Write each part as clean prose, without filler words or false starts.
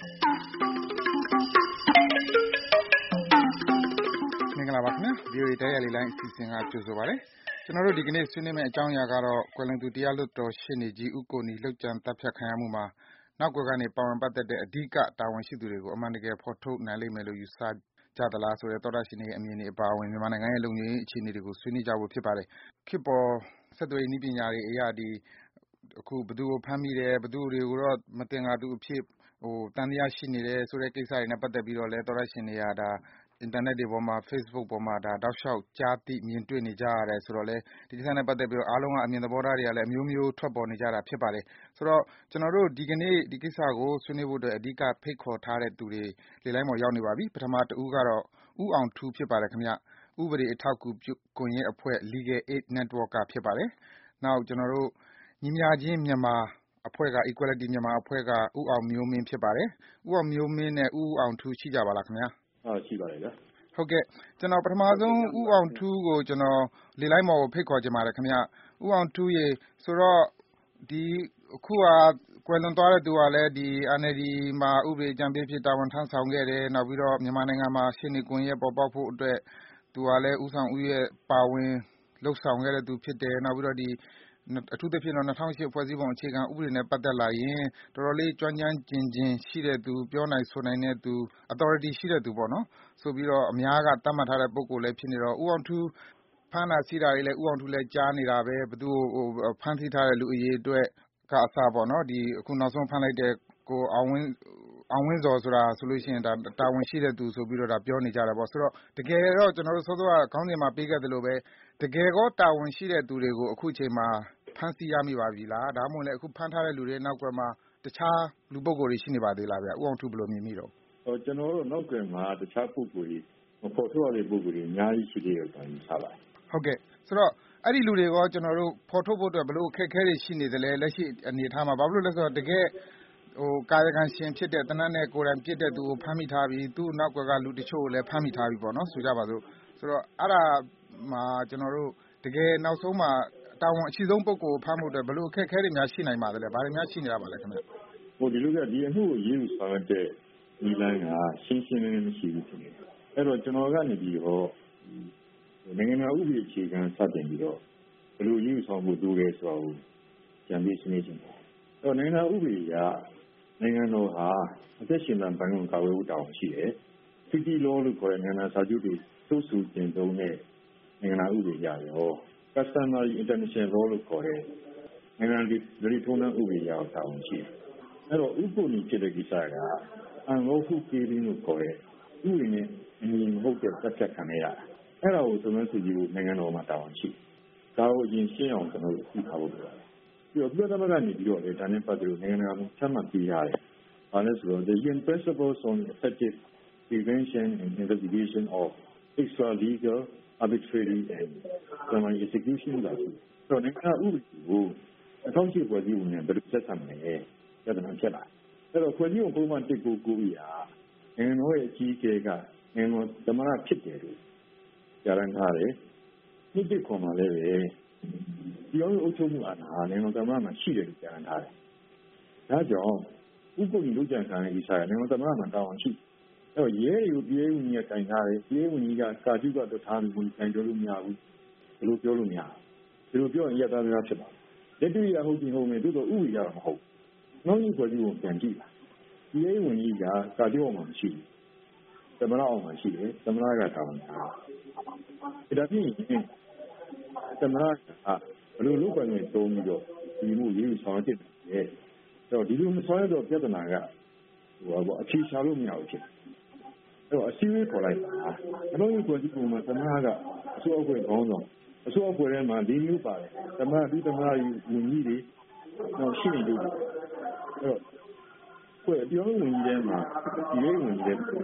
မင်္ဂလာပါခင်ဗျာ VOA တရားလီလိုင်းအစီအစဉ်ကကြိုဆိုပါရစေကျွန်တော်တို့ဒီကနေ့ဆွေးနွေးမယ့်အကြောင်းအရာကတော့ကွယ်လွန်သူတရားလွတ်တော်ရှေ့နေကြီးဦးကိုနီလှုပ်ကြံတပ်ဖြတ်ခံရမှုမှာနောက်ကွယ်ကနေပါဝင်ပတ်သက်တဲ့အဓိကတာဝန်ရှိသူတွေကိုအမှန်တကယ်ဖော်ထုတ်နိုင်လိမ့်မယ်လို့ယူဆကြသလားဆိုတဲ့သောတာရှင်တွေရဲ့အမြင်တွေအပါအဝင်မြန်မာနိုင်ငံရဲ့လုံခြုံရေးအခြေအနေတွေကိုဆွေးနွေးကြဖို့ဖြစ်ပါတယ်ခေတ်ပေါ်ဆက်သွယ်ရေးနည်းပညာတွေအရာအခုဘယ်သူကိုဖမ်းမိတယ်ဘယ်သူတွေကိုတော့မတင်ငါသူအဖြစ်တန်တရားရှိနေတယ်ဆိုတဲ့ကိစ္စတွေနဲ့ပတ်သက်ပြီးတော့လဲသောတာရှင်တွေကအင်တာနက်တွေပေါ်မှာ Facebook ပေါ်မှာတောက်လျှောက်ကြားသိမြင်တွေ့နေကြရတယ်ဆိုတော့လဲဒီကိစ္စနဲ့ပတ်သက်ပြီးတော့အားလုံးကအမြင်သဘောထားတွေကလည်းအမျိုးမျိုးထွက်ပေါ်နေကြတာဖြစ်ပါတယ်ဆိုတော့ကျွန်တော်တို့ဒီကနေ့ဒီကိစ္စကိုဆွေးနွေးဖို့အတွက်အဓိကဖိတ်ခေါ်ထားတဲ့သူတွေလေလိုင်းပေါ်ရောက်နေပါပြီပထမတူကတော့ဦးအောင်ထူးဖြစ်ပါတယ်ခင်ဗျဥပဒေအထောက်အကူကွန်ရက်အဖွဲ့ Legal Aid Network ကဖြစ်ပါတယ်နောက်ကျွန်တော်တို့ညီမျှခြင်းမြန်မာအဖွဲ့က Equality မြန်မာအဖွဲ့ကဦးအောင်မျိုးမင်းဖြစ်ပါတယ်ဦးအောင်မျိုးမင်းနဲ့ဦးအောင်ထူးရှိကြပါလားခင်ဗျာရှိပါတယ်ဗျာဟုတ်ကဲ့ကျွန်တော်ပထမဆုံးဦးအောင်ထူးကိုကျွန်တော်လေလိုင်းပေါ်ကိုဖိတ်ခေါ်ချင်ပါတယ်ခင်ဗျဦးအောင်ထူးရေဆိုတော့ဒီအခုကကွယ်လွန်သွားတဲ့သူကလည်းဒီ NLD မှာဥပဒေအကြံပေးဖြစ်တာဝန်ထမ်းဆောင်ခဲ့တယ်နောက်ပြီးတော့မြန်မာနိုင်ငံမှာရှေ့နေကွန်ရက်ပေါ်ပေါက်ဖို့အတွက်သူကလည်းဦးဆောင်ဦးရဲ့ပါဝင်လှုပ်ဆောင်ခဲ့တဲ့သူဖြစ်တယ်နောက်ပြီးတော့အထူးသဖြင့်တော့2008ဖွဲ့စည်းပုံအခြေခံဥပဒေနဲ့ပတ်သက်လာရင်တော်တော်လေးကျွမ်းကျင်ရှိတဲ့သူပြောနိုင်ဆိုနိုင်တဲ့သူ authority ရှိတဲ့သူပေါ့နော်ဆိုပြီးတော့အများကသတ်မှတ်ထားတဲ့ပုဂ္ဂိုလ်လည်းဖြစ်နေတော့ဦးအောင်ထူးဖမ်းတာဆီးတာတွေလည်းဦးအောင်ထူးလည်းကြားနေတာပဲဘသူဖမ်းဆီးထားတဲ့လူအရေးအတွက်ကအစပေါ့နော်ဒီအခုနောက်ဆုံးဖမ်းလိုက်တဲ့ကိုအောင်ဝင်းဇော်ဆိုတာဆိုလို့ရှိရင်တာဝန်ရှိတဲ့သူဆိုပြီးတော့ပြောနေကြတာပေါ့ဆိုတော့တကယ်တော့ကျွန်တော်တို့စောစောကခေါင်းစဉ်မှာပေးခဲ့သလိုပဲတကယ်ကောတာဝန်ရှိတဲ့သူတွေကိုအခုချိန်မှာဖမ်းဆီးရမိပါပြီလားဒါမှမဟုတ်လည်းအခုဖမ်းထားတဲ့လူတွေနောက်ကွယ်မှာတခြားလူပုဂ္ဂိုလ်တွေရှိနေပါသေးလားဗျဦးအောင်ထူးဘယ်လိုမြင်မိတော့ကျွန်တော်တို့နောက်ကွယ်မှာတခြားပုဂ္ဂိုလ်တွေမဖော်ထုတ်ရတဲ့ပုဂ္ဂိုလ်တွေအများကြီးရှိသေးတယ်ဆိုရင်ထားပါတယ်ဟုတ်ကဲ့ဆိုတော့အဲ့ဒီလူတွေကကျွန်တော်တို့ဖော်ထုတ်ဖို့အတွက်ဘယ်လိုအခက်အခဲတွေရှိနေသလဲလက်ရှိအနေအထားမှာဘာဖြစ်လို့လဲဆိုတော့တကယ်ကာယကံရှင်ဖြစ်တဲ့တနတ်နဲ့ကိုယ်တိုင်ပြစ်တဲ့သူကိုဖမ်းမိထားပြီးသူ့နောက်ကွယ်ကလူတချို့ကိုလည်းဖမ်းမိထားပြီးပေါ့နော်ဆိုကြပါစို့ဆိုတော့အဲ့ဒါမှာကျွန်တော်တို့တကယ်နောက်ဆုံးမှာတာဝန်အရှိဆုံးပုဂ္ဂိုလ်ကိုဖမ်းဖို့အတွက်ဘယ်လိုအခက်အခဲတွေများရှိနိုင်ပါသလဲဘာတွေများရှိနေတာပါလဲခင်ဗျဒီလိုကဒီအမှုကိုရေးယူဆောင်တဲ့ဒီလမ်းကရှင်းရှင်းလင်းလင်းမရှိဘူးဖြစ်နေတယ်အဲ့တော့ကျွန်တော်ကနေပြီးတော့နိုင်ငံတော်ဥပဒေအခြေခံစတင်ပြီးတော့ဘယ်လိုရေးယူဆောင်ဖို့လိုလဲဆိုတာကိုကြံပြီးဆွေးနွေးခြင်းပေါ့အဲ့တော့နိုင်ငံတော်ဥပဒေကနိုင်ငံတော်ဟာအသက်ရှင်သန်ပိုင်ခွင့်ကာကွယ်ဖို့တာဝန်ရှိတယ် City Law လို့ခေါ်တဲ့နိုင်ငံစာချုပ်တွေစုစုကျင့်သုံးတဲ့နိုင်ငံတော်ဥပဒေရရော Customary International Law လို့ခေါ်တဲ့နိုင်ငံတွေထုံးတမ်းဥပဒေရတာဝန်ရှိတယ်အဲ့တော့ဥပဒေဖြစ်တဲ့ကိစ္စက unlawful killing လို့ခေါ်တဲ့ဥပဒေနဲ့အညီမဟုတ်တဲ့တပ်ဖြတ်ခံရတာအဲ့ဒါကိုသမန်စုကြည့်ဖို့နိုင်ငံတော်မှာတာဝန်ရှိဒါကိုအရင်ရှင်းအောင်ကျွန်တော်တို့သိထားဖို့လိုတယ်ပြီးတော့ပြည်ထောင်စုကနေပြီးတော့လေဒါနဲ့ပတ်သက်လို့နိုင်ငံတော်ကချမှတ်ပေးရတယ်ဘာလဲဆိုတော့ the UN principles on effective prevention and investigation of extra legal arbitrary and summary execution လာဆိုတော့နိုင်ငံဥပဒေကိုအထောက်အကူဖွဲ့စည်းပုံနဲ့ဘယ်လိုဆက်ဆံမလဲပြဿနာဖြစ်လာအဲ့တော့ဖွဲ့စည်းပုံပုံမှန်199ရာနိုင်ငံတော်ရဲ့အကြီးအကဲကနိုင်ငံတော်သမ္မတဖြစ်တယ်လို့ကြားရထားတယ်နှစ်တစ်ခွန်မှာလည်းပဲဒီအောင်အုပ်ချုပ်မှုအာဏာနိုင်ငံတော်သမ္မတမှာရှိတယ်လို့ကြားရထားတယ်ဒါကြောင့်ဥပဒေလုပ်ကြံခံရတဲ့ကိစ္စကနိုင်ငံတော်သမ္မတမှာတာဝန်ရှိအဲ့တော့ရဲတွေကိုပြည်ဝင်ကြီးကတိုင်ထားတယ်ပြည်ဝင်ကြီးကကာကျုကတော့ထားပြီးဝင်တိုင်ပြောလို့မရဘူးဘယ်လိုပြောလို့မရဘူးဒီလိုပြောရင်ရတာများဖြစ်ပါလက်တွေ့ရဟုတ်ပြီဟုတ်မယ်သို့တော့ဥပဒေရတော့မဟုတ်နောက်ကြီးဖွဲ့စည်းပုံပြန်ကြည့်ပါပြည်ဝင်ကြီးကကာကျုအောင်မှမရှိဘူးသမ္မတအောင်မှရှိတယ်သမ္မတကတာဝန်ထားတယ်ဒါပြင်သမ္မတကဘယ်လိုလုပ်ပိုင်ခွင့်တုံးပြီးတော့ဒီမှုရေးယူဆောင်ရွက်တယ်တော့ဒီလိုမဆောင်ရတော့ပြဿနာကအဖြေရှာလို့မရဘူးဖြစ်အဲ့တော့အစည်းအဝေးခေါ်လိုက်တာအလုံးကြီးဖွဲ့စည်းပုံမှာသမ္မတကအစိုးရအဖွဲ့ခေါင်းဆောင်အစိုးရအဖွဲ့ထဲမှာ၄မျိုးပါတယ်သမ္မတဒုသမ္မတဝန်ကြီးတွေတော့ရှိနေတယ်အဲ့တော့ဖွဲ့ပြောင်းဝင်ကြီးထဲမှာဒီလေးဝင်ကြီးထဲ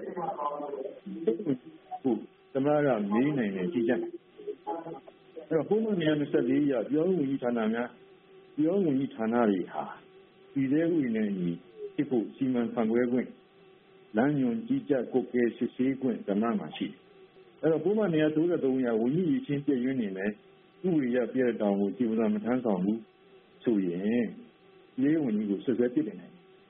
ဟုတ်သမ္မတကမေးနိုင်တယ်ကြည့်ကြအဲ့တော့ပုံမှန်124ရပြောင်းဝင်ကြီးဌာနများပြောင်းဝင်ကြီးဌာနတွေဟာဒီလေးဝင်နေညီဖြစ်ဖို့စီမံခန့်ခွဲခွင့်လမ်းညွှန်ကြီးကြပ်ကိုကဲစစ်ဆေးခွင့်သမ္မတမှာရှိအဲ့တော့ပုံမှန်133ရဝန်ကြီးအချင်းပြည့်ရင်းနေမယ်ဥပဒေရပြည့်တောင်ကိုဒီဥစ္စာမထမ်းဆောင်ဘူးဆိုရင်ဒီလေးဝင်ကြီးကိုဆွဆွဲပြစ်တယ်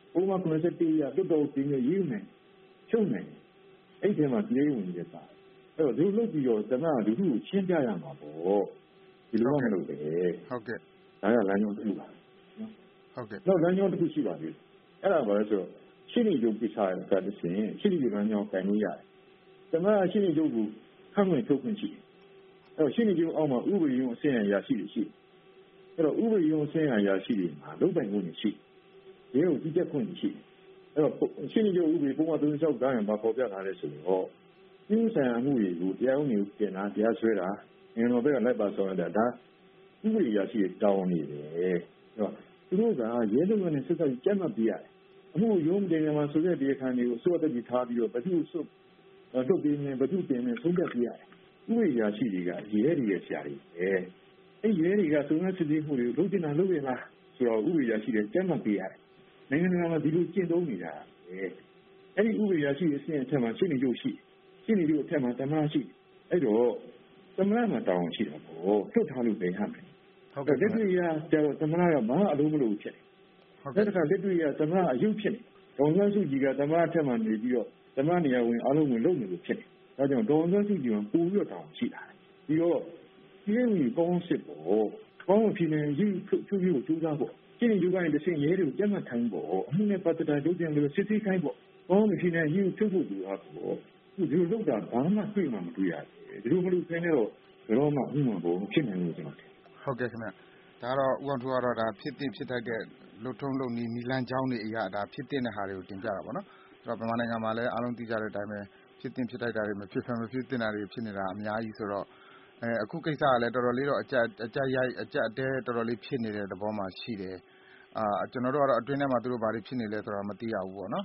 ပုံမှန်81ရလွတ်တော်တင်ရရေးမယ်ချုပ်မယ်အဲ့ဒီမှာပြည်ဝင်ရတာအဲ့တော့ဒီလိုလုပ်ပြီးတော့သမ္မတလူထုကိုရှင်းပြရမှာပေါ့ဒီလိုမှမလုပ်ပဲဟုတ်ကဲ့ဒါကလမ်းကြောင်းတစ်ခုပါဟုတ်ကဲ့တော့လမ်းကြောင်းတစ်ခုရှိပါသေးတယ်အဲ့ဒါဘာလဲဆိုတော့ရှင်းနေကြပြချရတာတစ်ဆင့်ရှင်းနေကြလမ်းကြောင်းကန်လို့ရတယ်သမ္မတရှင်းနေကြကိုခန့်ခွင့်ထုတ်ခွင့်ရှိတယ်အဲ့တော့ရှင်းနေကြအောက်မှာဥပဒေရုံးအဆင့်အရာရှိတွေရှိအဲ့တော့ဥပဒေရုံးအဆင့်အရာရှိတွေမှာလုပ်ပိုင်ခွင့်ရှိရဲကိုကြီးကြပ်ခွင့်ရှိအဲ့တော့ရှင်းနေကြဥပဒေပုံမှန်36တိုင်းမှာပေါ်ပြထားတဲ့ဆိုတော့ဒီဆိုင်အမှုတွေကိုတရားဥပဒေကိုပြင်တာတရားစွဲတာငင်တော်ဘက်ကလိုက်ပါဆောင်ရတာဒါဥပဒေအရာရှိတွေတောင်းနေတယ်အဲ့တော့သူတို့ကရဲလုပ်ငန်းနဲ့ဆက်ဆက်ကြက်မှတ်ပြရတယ်အမှုရုံးတင်မှာဆိုတဲ့ဒီအခါတွေကိုစိုးတက်ပြီးထားပြီးတော့ဘယ်သူစုထုတ်ပြီးနေဘယ်သူတင်နေဆုံးဖြတ်ပြရတယ်ဥပဒေအရာရှိတွေကရဲတွေရဲ့ဆရာတွေအဲ့ရဲတွေကသုံးသပ်စစ်ဆေးမှုတွေကိုလုပ်တင်တာလုပ်ရလားဆိုတော့ဥပဒေအရာရှိတွေကြက်မှတ်ပြရတယ်နိုင်ငံတကာမှာဒီလိုကျင့်သုံးနေတာအဲ့ဒီဥပဒေအရာရှိအဆင့်အထက်မှာရှင်းနေကြရှိရှင်းနေကြအထက်မှာသမ္မတရှိအဲ့တော့သမ္မတမှာတောင်းရှိတာပေါ့လွတ်ထားလို့ပဲရမယ်ဟုတ်ကဲ့လက်တွေ့ရကျတော့သမ္မတကဘာအလုံးမလို့ဖြစ်တယ်ဟုတ်ကဲ့လက်တွေ့ရသမ္မတအယုတ်ဖြစ်တယ်ဒေါ်စန်းစုကြည်ကသမ္မတထက်မှနေပြီးတော့သမ္မတနေရာဝင်အားလုံးဝင်လုပ်နေလို့ဖြစ်တယ်ဒါကြောင့်ဒေါ်စန်းစုကြည်ကပူပြီးတော့တောင်းရှိတာပြီးတော့ဒီလိုမျိုးကောင်းစစ်ပေါ့ကောင်းဖြစ်နေရေးဖြူဖြူကိုကြိုးစားဖို့ရှင်းနေကြတဲ့တစ်ဆင့်ရဲတွေကိုကြက်မှတ်ထိုင်းပေါ့အမှုနဲ့ပတ်သက်တာကြိုးပြန်လို့စစ်ဆေးခိုင်းပေါ့ကောင်းဖြစ်နေရေးဖြူဖြူကြိုးစားဖို့ဒီလိုလုပ်တာဘာမှတွေ့မှမတွေ့ရတယ်ဒီလိုမလုပ်ခဲနဲ့တော့ဘယ်တော့မှဥမှန်ပေါ်ဖြစ်နိုင်လို့ကျွန်တော်ဟုတ်ကဲ့ခင်ဗျဒါတော့ဦးအောင်ထူကတော့ဒါဖြစ်တည်တတ်တဲ့လှုပ်ထုံးလုပ်နည်းနီလန်းချောင်းတွေအရာဒါဖြစ်တဲ့ဟာတွေကိုတင်ပြတာပေါ့နော်ဆိုတော့မြန်မာနိုင်ငံမှာလည်းအားလုံးသိကြတဲ့အတိုင်းပဲဖြစ်တတ်တာတွေမဖြစ်တင်တာတွေဖြစ်နေတာအများကြီးဆိုတော့အခုကိစ္စကလည်းတော်တော်လေးတော့အကြက်အတဲတော်တော်လေးဖြစ်နေတဲ့သဘောမှာရှိတယ်ကျွန်တော်တို့ကတော့အတွင်းထဲမှာသူတို့ဘာတွေဖြစ်နေလဲဆိုတာမသိရဘူးပေါ့နော်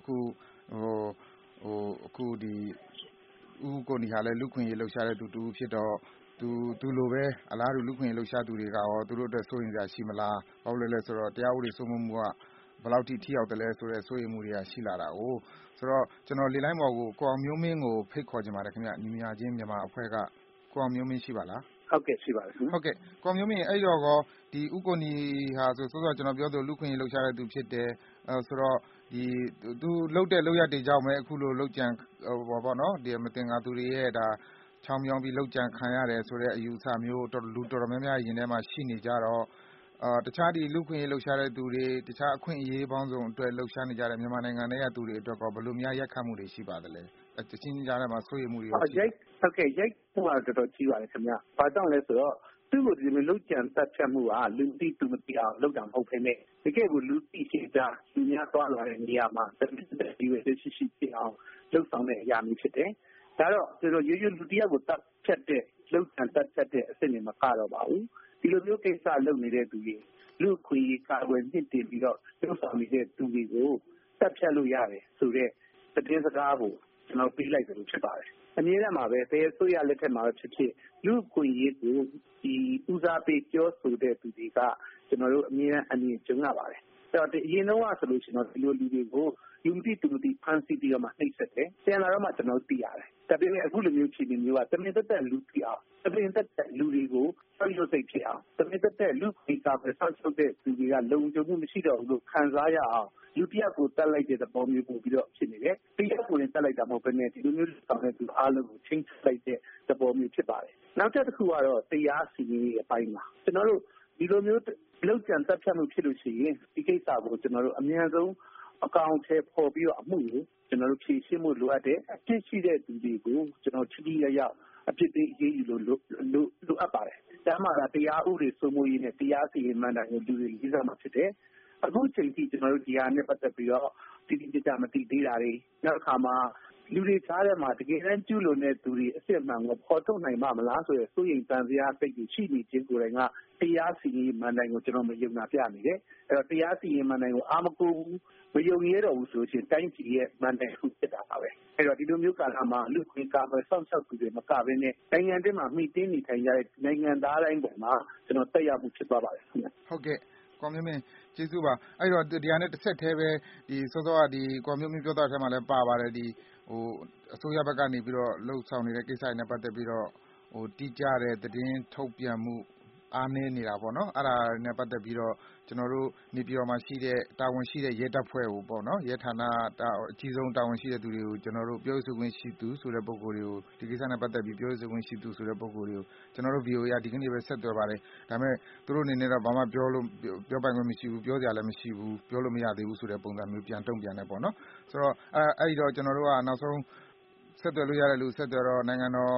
အခုဒီဦးကိုနီဟာလည်းလူခွင့်ရေးလှုပ်ရှားတဲ့သူတူဖြစ်တော့သူလိုပဲအလားတူလူခွင့်ရေးလှုပ်ရှားသူတွေကရောသူတို့အတွက်စိုးရိမ်ကြရှိမလားဘာလို့လဲဆိုတော့တရားဥပဒေစိုးမိုးမှုကဘယ်လောက်ထိရောက်တယ်လဲဆိုတော့စိုးရိမ်မှုတွေကရှိလာတာကိုဆိုတော့ကျွန်တော်လေလိုင်းပေါ်ကိုကိုအောင်မျိုးမင်းကိုဖိတ်ခေါ်ချင်ပါတယ်ခင်ဗျညီမချင်းမြန်မာအဖွဲ့ကကိုအောင်မျိုးမင်းရှိပါလားဟုတ်ကဲ့ရှိပါတယ်ဟုတ်ကဲ့ကိုမျိုးမင်းအဲ့တော့ကောဒီဥက္ကိုနီဟာဆိုစောစောကျွန်တော်ပြောသလိုလူခွင့်ရေးလှုပ်ရှားတဲ့သူဖြစ်တယ်ဆိုတော့ဒီသူလှုပ်တဲ့လှုပ်ရက်တွေကြောင့်ပဲအခုလိုလှုပ်ကြံပေါ့နော်ဒီမတင်ငါသူတွေရဲ့ဒါချောင်းမြောင်းပြီးလှုပ်ကြံခံရတယ်ဆိုတဲ့အယူအဆမျိုးလူတော်တော်များများရင်ထဲမှာရှိနေကြတော့တခြားဒီလူခွင့်ရေးလှုပ်ရှားတဲ့သူတွေတခြားအခွင့်အရေးပေါင်းစုံအတွက်လှုပ်ရှားနေကြတဲ့မြန်မာနိုင်ငံထဲကသူတွေအတွက်ကောဘယ်လိုများရက်ခတ်မှုတွေရှိပါသလဲတချင်းကြားထဲမှာစိုးရိမ်မှုတွေဟုတ်ကဲ့ရိုက်မှုကတော်တော်ကြီးပါတယ်ခင်ဗျာဘာကြောင့်လဲဆိုတော့သူ့ကိုဒီလိုလှုပ်ကြံတက်ဖြတ်မှုကလူသိသူမသိအောင်လုပ်တာမဟုတ်ဘဲနဲ့တကယ်ကိုလူသိရှိကြလူများသွားလာတဲ့နေရာမှာတမင်တဲ့ဒီဝေရှိဖြစ်အောင်လှုပ်ဆောင်တဲ့အရာမျိုးဖြစ်တယ်ဒါတော့ကျွန်တော်ရိုးရိုးလူတရားကိုတက်ဖြတ်တဲ့လှုပ်ကြံတက်ဖြတ်တဲ့အစ်စ်တွေမကတော့ပါဘူးဒီလိုမျိုးကိစ္စလုပ်နေတဲ့သူတွေလူခွေကာကွယ်မြင့်တင်ပြီးတော့လှုပ်ဆောင်နေတဲ့သူတွေကိုတက်ဖြတ်လို့ရတယ်ဆိုတော့သတင်းစကားကိုကျွန်တော်ပေးလိုက်တယ်လို့ဖြစ်ပါတယ်အမြဲတမ်းမှာပဲဘယ်ဆိုရလက်ထက်မှာဖြစ်ဖြစ်လူခွေရေးကိုဒီဦးစားပေးပြောဆိုတဲ့သူတွေကကျွန်တော်တို့အမြဲတမ်းအမြင်ကျုံရပါတယ်အဲ့တော့အရင်တော့ဆိုလို့ရှိရင်ဒီလိုလူတွေကိုလူမသိသူမသိဖန်ဆီးပြီးတော့မှနှိပ်စက်တယ်ပြန်လာတော့မှကျွန်တော်သိရတယ်ဒါပေမဲ့အခုလိုမျိုးဖြစ်နေမျိုးကတမင်သက်သက်လူသိအောင်တမင်သက်သက်လူတွေကိုဆောက်ရွံ့စိတ်ဖြစ်အောင်တမင်သက်သက်လူခွေကာပဲဆောက်ရှုပ်တဲ့သူတွေကလုံခြုံမှုမရှိတော့ဘူးလို့ခံစားရအောင်လူတယောက်ကိုတက်လိုက်တဲ့သဘောမျိုးပို့ပြီးတော့ဖြစ်နေတယ်။တရားကိုလည်းတက်လိုက်တာမဟုတ်ဘဲနဲ့ဒီလိုမျိုးဆောင်တဲ့သူအားလုံးကိုချင်းချလိုက်တဲ့သဘောမျိုးဖြစ်ပါတယ်။နောက်တစ်ခုကတော့တရားစီရင်ရေးအပိုင်းမှာကျွန်တော်တို့ဒီလိုမျိုးလောက်ကျန်တက်ဖြတ်မှုဖြစ်လို့ရှိရင်ဒီကိစ္စကိုကျွန်တော်တို့အများဆုံးအကောင့်ထဲပေါ်ပြီးတော့အမှုကိုကျွန်တော်တို့ဖြည့်ရှင်းမှုလိုအပ်တယ်။အဖြစ်ရှိတဲ့သူတွေကိုကျွန်တော်ချီးရအဖြစ်ပေးရေးယူလို့လိုအပ်ပါတယ်။ဒါမှသာတရားဥပဒေစိုးမိုးရေးနဲ့တရားစီရင်မှန်တယ်ကိုလူတွေလေးစားမှဖြစ်တယ်။အခုချိန်ထိကျွန်တော်တို့ဒီဟာနဲ့ပတ်သက်ပြီးတော့တိတိကျကျမသိသေးတာတွေနောက်တစ်ခါမှာလူတွေကြားထဲမှာတကယ်တမ်းကျူးလွန်တဲ့သူတွေအစ်စ်မှန်ကိုပေါ်ထုတ်နိုင်မှာမလားဆိုရယ်စိုးရိမ်တန်စရာစိတ်ကြီးရှိနေခြင်းကိုယ်တိုင်ကတရားစီရင်မှန်တိုင်းကိုကျွန်တော်မယုံနာပြနေတယ်အဲ့တော့တရားစီရင်မှန်တိုင်းကိုအာမကိုဘူးမယုံရတော့ဘူးဆိုရင်တိုင်းပြည်ရဲ့မှန်တိုင်းခုဖြစ်တာပါပဲအဲ့တော့ဒီလိုမျိုးကာလမှာလူခွင့်ကာပဲစောင့်ရှောက်သူတွေမကဘဲနဲ့နိုင်ငံတကာမှာမှီတင်းနေထိုင်ကြတဲ့နိုင်ငံသားတိုင်းပေါ်မှာကျွန်တော်တက်ရောက်မှုဖြစ်သွားပါတယ်ခင်ဗျဟုတ်ကဲ့ကွန်မြူမင်းကျေးဇူးပါအဲ့တော့ဒီဟာနဲ့တစ်ဆက်တည်းပဲဒီစောစောကဒီကွန်မြူမင်းပြောတဲ့အထက်မှာလည်းပါပါတယ်ဒီအစိုးရဘက်ကနေပြီးတော့လှုပ်ဆောင်နေတဲ့ကိစ္စတွေနဲ့ပတ်သက်ပြီးတော့တိကျတဲ့သတင်းထုတ်ပြန်မှုအားနည်းနေတာပေါ့နော်။အဲ့ဒါနဲ့ပတ်သက်ပြီးတော့ကျနော်တို့နေပြည်တော်မှာရှိတဲ့တာဝန်ရှိတဲ့ရဲတပ်ဖွဲ့ကိုပေါ့နော်ရဲဌာနအကြီးဆုံးတာဝန်ရှိတဲ့သူတွေကိုကျနော်တို့ပြောရေးဆိုခွင့်ရှိသူဆိုတဲ့ပုဂ္ဂိုလ်တွေကိုဒီကိစ္စနဲ့ပတ်သက်ပြီးပြောရေးဆိုခွင့်ရှိသူဆိုတဲ့ပုဂ္ဂိုလ်တွေကိုကျနော်တို့ VOA ကဒီကနေ့ပဲဆက်သွယ်ပါတယ်။ဒါပေမဲ့သူတို့အနေနဲ့တော့ဘာမှပြောပိုင်ခွင့်မရှိဘူးပြောစရာလည်းမရှိဘူးပြောလို့မရသေးဘူးဆိုတဲ့ပုံစံမျိုးပြန်တုံ့ပြန်တယ်ပေါ့နော်။ဆိုတော့အဲ့ဒီတော့ကျနော်တို့ကနောက်ဆုံးဆက်သွယ်လို့ရတဲ့လူဆက်သွယ်တော့နိုင်ငံတော်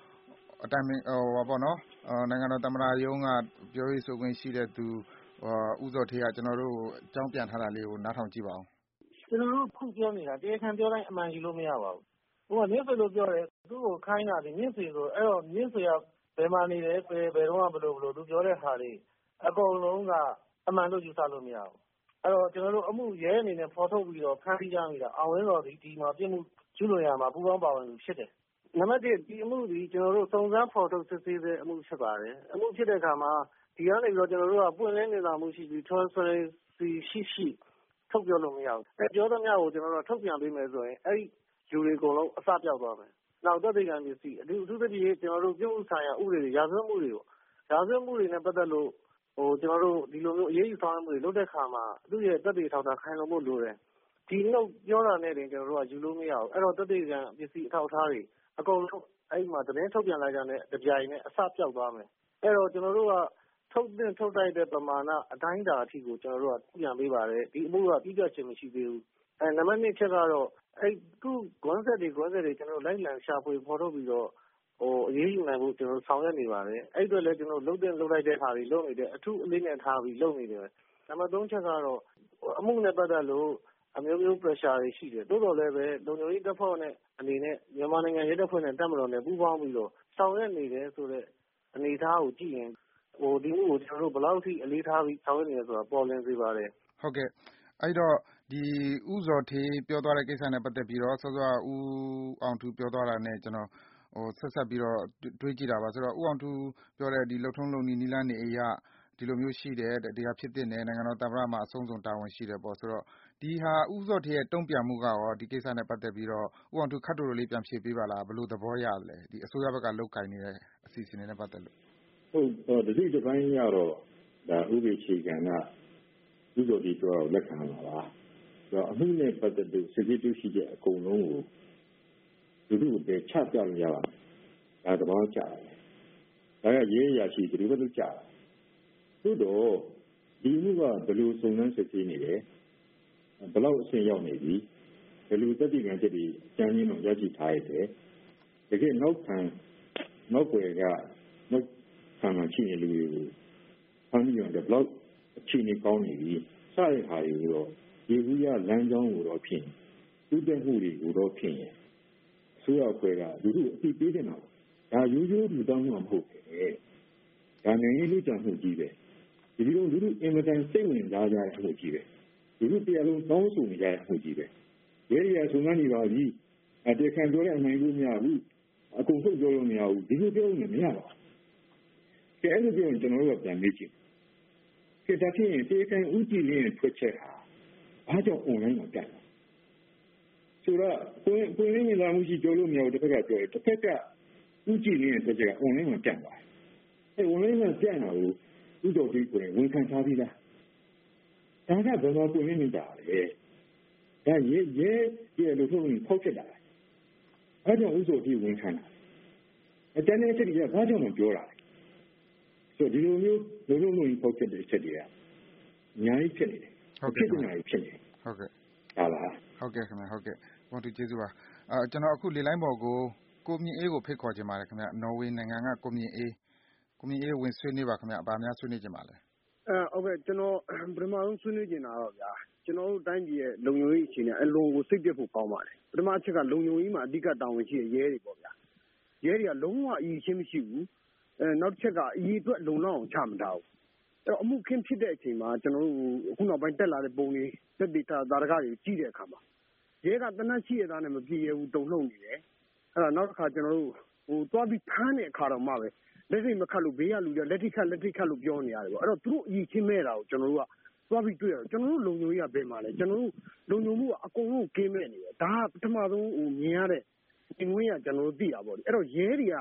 နိုင်ငံတော်သမ္မတရုံးကပြောရေးဆိုခွင့်ရှိတဲ့သူဦးဇော်ဌေးကကျနော်တို့ကိုအကြောင်းပြန်ထားတာလေးကိုနားထောင်ကြည့်ပါဦး။ကျနော်တို့ခုပြောနေတာတရားခံပြောတိုင်းအမှန်ယူလို့မရပါဘူး။ဟိုကမြင့်ဆွေလို့ပြောတယ်သူ့ကိုခိုင်းတာဒီမြင့်ဆွေဆိုအဲ့တော့မြင့်ဆွေကဘယ်မှာနေတယ်ဘယ်တော့မှဘလို့သူပြောတဲ့ဟာတွေအကုန်လုံးကအမှန်လို့ယူဆလို့မရဘူး။အဲ့တော့ကျနော်တို့အမှုရဲအနေနဲ့ဖော်ထုတ်ပြီးတော့ဖမ်းဆီးကြမိတာအောင်ဝင်းတော်ဒီမှာပြစ်မှုကျူးလွန်ရမှာပူးပေါင်းပါဝင်သူဖြစ်တယ်။နံပါတ်1ဒီအမှုဒီကျနော်တို့စုံစမ်းဖော်ထုတ်စစ်ဆေးတဲ့အမှုဖြစ်ပါတယ်။အမှုဖြစ်တဲ့အခါမှာဒီကနေပြီးတော့ကျနော်တို့ကပွင့်လင်းမြင်သာမှုရှိပြီး transparency ရှိထုတ်ပြောလို့မရဘူး။ပြောသမျှကိုကျနော်တို့ထုတ်ပြန်ပေးမယ်ဆိုရင်အဲ့ဒီလူတွေအကုန်လုံးအစပြောက်သွားမယ်။နောက်သက်သေခံပစ္စည်းအထူးသဖြင့်ကျနော်တို့ပြုမှုဆိုင်ရာဥပဒေတွေရာဇဝတ်မှုတွေနဲ့ပတ်သက်လို့ကျနော်တို့ဒီလိုမျိုးအရေးယူဆောင်ရွက်မှုတွေလုပ်တဲ့အခါမှာသူ့ရဲ့သက်သေထောက်ထားခိုင်လုံမှုလိုတယ်။ဒီနှုတ်ပြောတာနဲ့တင်ကျနော်တို့ကယူလို့မရဘူး။အဲ့တော့သက်သေခံပစ္စည်းအထောက်အထားတွေအကုန်လုံးအဲ့မှာသတင်းထုတ်ပြန်လိုက်ကြတဲ့တပြိုင်နဲ့အစပြောက်သွားမယ်။အဲ့တော့ကျနော်တို့ကထုတ်တိုက်တဲ့ပမာဏအတိုင်းအတာအထိကိုကျနော်တို့ကပြန်ပေးပါတယ်။ဒီအမှုကပြီးပြတ်ခြင်းမရှိသေးဘူး။နံပါတ်2ချက်ကတော့အဲ့သူ့ကွန်းဆက်တွေကျနော်တို့လိုက်လံရှာဖွေဖော်ထုတ်ပြီးတော့အရေးယူနိုင်ဖို့ကျနော်တို့ဆောင်ရွက်နေပါတယ်။အဲ့အတွက်လည်းကျနော်တို့လုပ်လိုက်တဲ့ဟာတွေလုပ်နေတယ်အထူးအလေးနဲ့ထားပြီးလုပ်နေတယ်။နံပါတ်3ချက်ကတော့အမှုနဲ့ပတ်သက်လို့အမျိုးမျိုး pressure တွေရှိတယ်။သို့တော်လည်းပဲလုံခြုံရေးတပ်ဖွဲ့နဲ့အနေနဲ့မြန်မာနိုင်ငံရဲတပ်ဖွဲ့နဲ့တပ်မတော်နဲ့ပူးပေါင်းပြီးတော့ဆောင်ရွက်နေတယ်ဆိုတဲ့အနေအထားကိုကြည့်ရင်ဒီမှုကိုကျနော်တို့ဘယ်လောက်ထိအလေးထားပြီးဆောင်ရွက်နေလဲဆိုတာပေါ်လွင်စေပါတယ်။ဟုတ်ကဲ့အဲ့တော့ဒီဦးဇော်ဌေးပြောသွားတဲ့ကိစ္စနဲ့ပတ်သက်ပြီးတော့စောစောကဦးအောင်ထူးပြောသွားတာနဲ့ကျွန်တော်ဆက်ပြီးတော့တွေးကြည့်တာပါဆိုတော့ဦးအောင်ထူးပြောတဲ့ဒီလှုပ်ထုံးလုံနည်းလမ်းတွေအရဒီလိုမျိုးရှိတယ်တရားဖြစ်တဲ့နိုင်ငံတော်သမ္မတမှာအဆုံးစွန်တာဝန်ရှိတယ်ပေါ့ဆိုတော့ဒီဟာဦးဇော်ဌေးရဲ့တုံ့ပြန်မှုကရောဒီကိစ္စနဲ့ပတ်သက်ပြီးတော့ဦးအောင်ထူးခတ်တိုလေးပြန်ဖြေပေးပါလားဘယ်လိုသဘောရလဲဒီအစိုးရဘက်ကလုတ်ကင်နေတဲ့အစီအစဉ်တွေနဲ့ပတ်သက်လို့ဟုတ်တတိတပိုင်းကတော့ဒါဥပဒေအခြေခံကဦးဇော်ဌေးပြောလက်ခံပါလားအမှုနဲ့ပတ်သက်လို့စစ်ဆေးတွေ့ရှိတဲ့အကုန်လုံးကိုလူထုကိုချပြလို့ရပါတယ်ဒါသဘောကျတယ်ဒါကရေးရရှိဒီဘက်လို့ကြားသို့တော့ဒီမှုကဘယ်လိုစုံစမ်းစစ်ဆေးနေတယ်ဘယ်လောက်အဆင့်ရောက်နေပြီဘယ်လိုသက်သေခံချက်တွေအကြမ်းကြီးတော့ရရှိထားရတယ်တကယ်နောက်ွယ်ကနောက်ခံမှရှိနေလူတွေကိုဖမ်းပြီးတော့ဘယ်လောက်အခြေအနေကောင်းနေပြီစတဲ့ဟာတွေကိုတော့ဒီကူရလမ်းကြောင်းကိုတော့ဖြစ်ဥပဒေမှုတွေကိုတော့ဖြစ်ရင်အစိုးရအဖွဲ့ကလူထုအသိပေးတယ်နော်ဒါရိုးရိုးလူတောင်းမှမဟုတ်ပဲဒါနိုင်ငံလူကြံမှုကြီးပဲဒီလိုလူထုအင်မတန်စိတ်ဝင်စားကြတဲ့အမှုကြီးပဲလူထုတရားလုံးတောင်းဆိုနေကြတဲ့အမှုကြီးပဲရဲရဆုံမှန်းနေပါပြီတရားခံပြောတဲ့အနိုင်လို့မရဘူးအကုန်ထုတ်ပြောလို့မရဘူးဒီလိုပြောလို့မရပါဘူးအဲ့လိုပြောရင်ကျွန်တော်တို့ကပြန်မေးကြည့်ဒါဖြစ်ရင်တရားခံဥကြည်လင်းရဲ့ထွက်ချက်ဟာဘာကြောင့် online မှာတက်လဲဆိုတော့ကိုယ်ရင်းမြင်လာမှုရှိပြောလို့မရဘူးတစ်ဖက်ကပြောတယ်တစ်ဖက်ကဥကြည်လင်းရဲ့ထွက်ချက်က online မှာတက်သွားတယ်online မှာတက်တာကိုဥတော်ကြီးကိုဝန်ခံထားပြီးလားဒါကဘယ်မှာကိုယ်ရင်းမြင်တာလဲဒါရဲလို့ထုတ်ရင်ဖောက်ချက်တာအဲ့ကြောင့်ဥတော်ကြီးဝန်ခံတာအတန်းနဲ့ချက်ကြီးကဘာကြောင့်မပြောတာဆိုဒီလိုမျိုးလုံးလုံးဖောက်ချက်တဲ့အချက်တွေကအများကြီးဖြစ်နေတယ်ဖြစ်နေတာဖြစ်နေဟုတ်ကဲ့ဟုတ်လားဟုတ်ကဲ့ခင်ဗျဟုတ်ကဲ့ဘုန်းတော်ကျေးဇူးပါကျွန်တော်အခုလေလိုင်းပေါ်ကိုမြင့်အေးကိုဖိတ်ခေါ်ခြင်းပါတယ်ခင်ဗျနော်ဝေနိုင်ငံကကိုမြင့်အေးဝင်ဆွေးနွေးပါခင်ဗျဗာများဆွေးနွေးခြင်းပါလဲဟုတ်ကဲ့ကျွန်တော်ပထမဆုံးဆွေးနွေးခြင်းတာတော့ဗျာကျွန်တော်တို့တိုင်းပြည်ရဲ့လုံခြုံရေးအခြေအနေအလွန်ကိုစိတ်ပြတ်ဖို့ကောင်းပါတယ်ပထမအချက်ကလုံခြုံရေးမှာအဓိကတာဝန်ရှိတဲ့ရဲတွေပေါ့ဗျာရဲတွေကလုံးဝအရေးချင်းမရှိဘူးနောက်တစ်ချက်ကအရေးအတွက်လုံလောက်အောင်ချမထားဘူးအဲ့တော့အမှုခင်းဖြစ်တဲ့အချိန်မှာကျွန်တော်တို့အခုနောက်ပိုင်းတက်လာတဲ့ပုံတွေသက်သေသာရကတွေကြီးတဲ့အခါမှာရဲကတနက်ရှိရသားနဲ့မပြေရဘူးတုံ့နှုတ်နေတယ်အဲ့တော့နောက်တစ်ခါကျွန်တော်တို့သွားပြီးဖမ်းတဲ့အခါတော့မှပဲလက်စိတ်မခတ်လို့ဘေးကလူတွေလက်ထိတ်ခတ်လို့ပြောနေရတယ်ပေါ့အဲ့တော့သူတို့အရေးချင်းမဲ့တာကိုကျွန်တော်တို့ကသွားပြီးတွေ့ရတော့ကျွန်တော်တို့လုံခြုံရေးကဘယ်မှာလဲကျွန်တော်တို့လုံခြုံမှုကအကုန်လုံးကင်းမဲ့နေတယ်ဒါကပထမဆုံးမြင်ရတဲ့ငွေရကျွန်တော်တို့သိတာပေါ့လေအဲ့တော့ရဲတွေက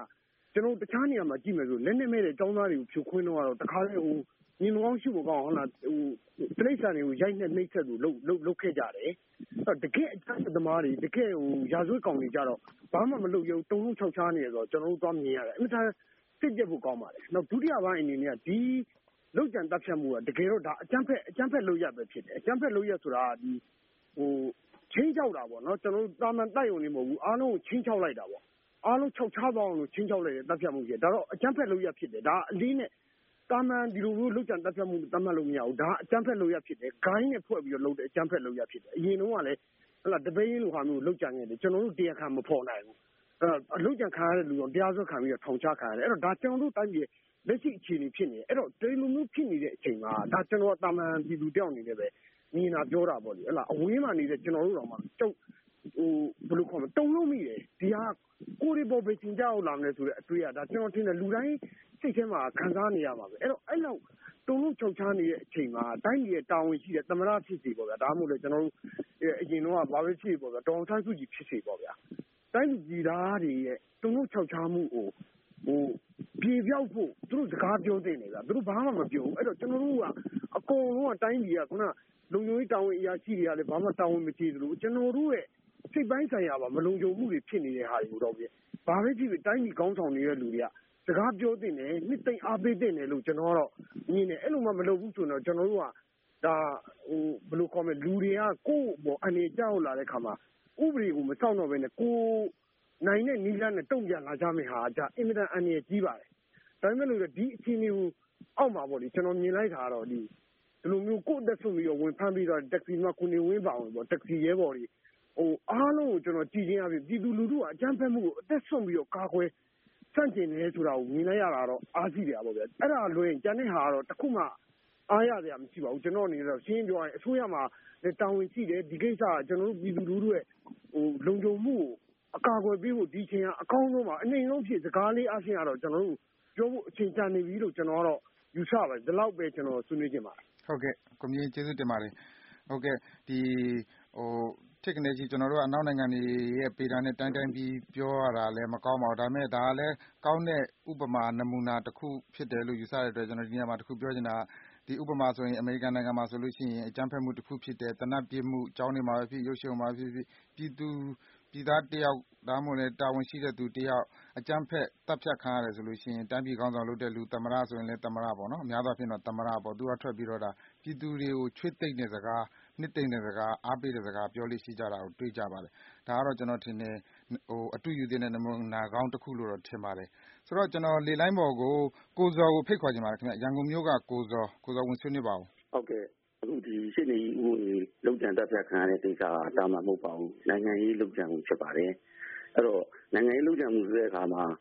ကျွန်တော်တခြားနေရာမှာကြည့်မယ်ဆိုလက်နဲ့မဲ့တဲ့ចောင်းသားတွေကိုဖြိုခွင်းတော့တခါလေမြင်ကောင်းရှိဖို့ကောင်းဟုတ်လားတိရစ္ဆာန်တွေကိုရိုက်နှိပ်ဆက်သူလုတ်ခဲ့ကြတယ်တကယ်အကျဉ်းသမားတွေတကယ်ရာဇဝတ်ကောင်တွေကြတော့ဘာမှမလုပ်ရဘူးတုံလုံးချောက်ချားနေရဆိုတော့ကျွန်တော်တို့သွားမြင်ရတယ်အမှန်တမ်းစစ်ကြဖို့ကောင်းပါတယ်နောက်ဒုတိယပိုင်းအနေနဲ့ဒီလောက်ကျန်တပ်ဖြတ်မှုကတကယ်တော့ဒါအကျန်းဖက်လုပ်ရပဲဖြစ်တယ်အကျန်းဖက်လုပ်ရဆိုတာဒီချင်းချောက်တာပေါ့နော်ကျွန်တော်တို့တာမန်တိုက်ရုံနေမဟုတ်ဘူးအားလုံးကိုချင်းချောက်လိုက်တာပေါ့အားလုံးချောက်ချားသွားအောင်လို့ချင်းချောက်လိုက်တဲ့တပ်ဖြတ်မှုကြီးဒါတော့အကျန်းဖက်လုပ်ရဖြစ်တယ်ဒါအလေးနဲ့တာမန်ဒီလိုမျိုးလောက်ကျန်တပ်ဖြတ်မှုတတ်မှတ်လို့မရဘူးဒါအကျန်းဖက်လုပ်ရဖြစ်တယ်ဂိုင်းနဲ့ဖွဲ့ပြီးတော့လုပ်တဲ့အကျန်းဖက်လုပ်ရဖြစ်တယ်အရင်တုန်းကလည်းဟလာတပိန်းလိုဟာမျိုးလောက်ကျန်ခဲ့တယ်ကျွန်တော်တို့တရားခံမဖော်နိုင်ဘူးအလုပ်ကြံခံရတဲ့လူတော့တရားစွဲခံပြီးတော့ထောင်ချခံရတယ်အဲ့တော့ဒါကျွန်တော်တို့တိုင်းပြည်လက်ရှိအခြေအနေဖြစ်နေအဲ့တော့ဒီလိုမျိုးဖြစ်နေတဲ့အချိန်မှာဒါကျွန်တော်တာမန်ပြည်သူတယောက်အနေနဲ့ပဲမြင်တာပြောတာပေါ့လေဟလာအဝေးမှာနေတဲ့ကျွန်တော်တို့တော့မှတုတ်ဘယ်လိုခေါ်မလဲတုံလုံးမိတယ်ဒီဟာကိုရီဘောပဲချင်းကြောက်လာမယ်ဆိုတဲ့အတွေ့အဒါကျွန်တော်ထင်တယ်လူတိုင်းစိတ်ထဲမှာခံစားနေရပါပဲအဲ့တော့အဲ့လောက်တုံလုံးချုပ်ချားနေတဲ့အချိန်မှာတိုင်းပြည်ရဲ့တာဝန်ရှိတဲ့သမရဖြစ်စီပေါ့ဗျာဒါမှမဟုတ်လေကျွန်တော်တို့အရင်တော့ဘာပဲဖြစ်ပေါ့ဗျာဒေါအောင်ဆန်းစုကြည်ဖြစ်စီပေါ့ဗျာတိုင်းပြည်သားတွေရဲ့တုံ့ချောက်ချားမှုကိုပြေပြောက်ဖို့သူတို့စကားပြောတင်နေတာသူတို့ဘာမှမပြောဘူးအဲ့တော့ကျွန်တော်တို့ကအကုန်လုံးကတိုင်းပြည်ကခုနလုံခြုံရေးတာဝန်အရာရှိတွေကလည်းဘာမှတာဝန်မကျေသလိုကျွန်တော်တို့ရဲ့စိတ်ပိုင်းဆိုင်ရာပါမလုံခြုံမှုတွေဖြစ်နေတဲ့ဟာတွေကိုတော့ဘာပဲဖြစ်ဖြစ်တိုင်းပြည်ကောင်းဆောင်နေတဲ့လူတွေကစကားပြောတင်တယ်နှစ်သိမ့်အားပေးတင်တယ်လို့ကျွန်တော်ကတော့မြင်တယ်အဲ့လိုမှမလုပ်ဘူးဆိုတော့ကျွန်တော်တို့ကဒါဘယ်လိုခေါ်မလဲလူတွေကကိုယ့်ဘောအနေကြောက်လာတဲ့ခါမှာဥပဒေကိုမစောင့်တော့ဘဲနဲ့ကိုနိုင်တဲ့နီးလန်းနဲ့တုံ့ပြန်လာကြမယ်ဟာဒါအင်မတန်အန္တရာယ်ကြီးပါတယ်။ဒါပေမဲ့လို့ဒီအခြေအနေကိုအောက်မှာပေါ့လေကျွန်တော်မြင်လိုက်တာတော့ဒီလိုမျိုးကိုယ့်အသက်ဆုံးပြီးတော့ဝင်ဖမ်းပြီးတော့တက္ကစီမှာကိုနေဝင်းပါဝင်ပေါ့တက္ကစီရဲဘော်တွေအားလုံးကိုကျွန်တော်ကြည်ချင်းအပြင်ပြည်သူလူထုကအကြမ်းဖက်မှုကိုအသက်ဆုံးပြီးတော့ကာကွယ်စန့်ကျင်နေဆိုတာကိုမြင်လိုက်ရတာတော့အားရှိတယ်ပေါ့ဗျာ။အဲ့ဒါလွင်ကျန်တဲ့ဟာကတော့တခုမှအားရစရာမရှိပါဘူးကျွန်တော်အနေနဲ့တော့ရှင်းပြောရင်အစိုးရမှာတာဝန်ရှိတယ်ဒီကိစ္စကကျွန်တော်တို့ပြည်သူလူထုရဲ့လုံခြုံမှုကိုအကာအကွယ်ပေးဖို့ဒီချိန်ကအကောင်းဆုံးပါအနေလုံးဖြစ်စကားလေးအချင်းကတော့ကျွန်တော်တို့ပြောဖို့အချိန်ကြာနေပြီလို့ကျွန်တော်ကတော့ယူဆပါတယ်ဒီလောက်ပဲကျွန်တော်ဆွေးနွေးခြင်းပါတယ်ဟုတ်ကဲ့ကိုမြင့်ကျေးဇူးတင်ပါတယ်ဟုတ်ကဲ့ဒီထိကနေကြီးကျွန်တော်တို့ကအနောက်နိုင်ငံတွေရဲ့ပေတာနဲ့တိုင်းပြီးပြောရတာလည်းမကောင်းပါဘူးဒါပေမဲ့ဒါကလည်းကောင်းတဲ့ဥပမာနမူနာတစ်ခုဖြစ်တယ်လို့ယူဆတဲ့အတွက်ကျွန်တော်ဒီနေရာမှာတစ်ခုပြောချင်တာဒီဥပမာဆိုရင်အမေရိကန်နိုင်ငံမှာဆိုလို့ရှိရင်အကြမ်းဖက်မှုတစ်ခုဖြစ်တယ်တနတ်ပြစ်မှုအကြောင်းတွေမှာဖြစ်ရုပ်ရှင်မှာဖြစ်ပြည်သားတယောက်ဒါမှမဟုတ်လည်းတာဝန်ရှိတဲ့သူတယောက်အကြမ်းဖက်တပ်ဖြတ်ခံရတယ်ဆိုလို့ရှိရင်တိုင်းပြည်ကောင်းဆောင်လုပ်တဲ့လူသမ္မတဆိုရင်လည်းသမ္မတပေါ့နော်အများသောအားဖြင့်တော့သမ္မတပေါ့သူကထွက်ပြီးတော့ဒါပြည်သူတွေကိုချွတ်သိမ့်တဲ့စကားနှစ်သိမ့်တဲ့စကားအားပေးတဲ့စကားပြောလို့ရှိကြတာကိုတွေ့ကြပါတယ်ဒါကတော့ကျွန်တော်ထင်တယ်အတူယူတဲ့နမူနာကောင်းတစ်ခုလို့တော့ထင်ပါတယ်ဆိုတော့ကျွန်တော်လေလိုင်းပေါ်ကိုဇော်ကိုဖိတ်ခေါ်ချင်ပါတယ်ခင်ဗျရန်ကုန်မြို့ကကိုဇော်ဝင်ဆွေးနွေးပါဦးဟုတ်ကဲ့အခုဒီရှစ်နေဦးကိုလုံခြံတပ်ဖြတ်ခံရတဲ့ကိစ္စကတာမန်မဟုတ်ပါဘူးနိုင်ငံရေးလုံခြံမှုဖြစ်ပါတယ်အဲ့တော့နိုင်ငံရေးလုံခြံမှုဆိုတဲ့အခါမှာ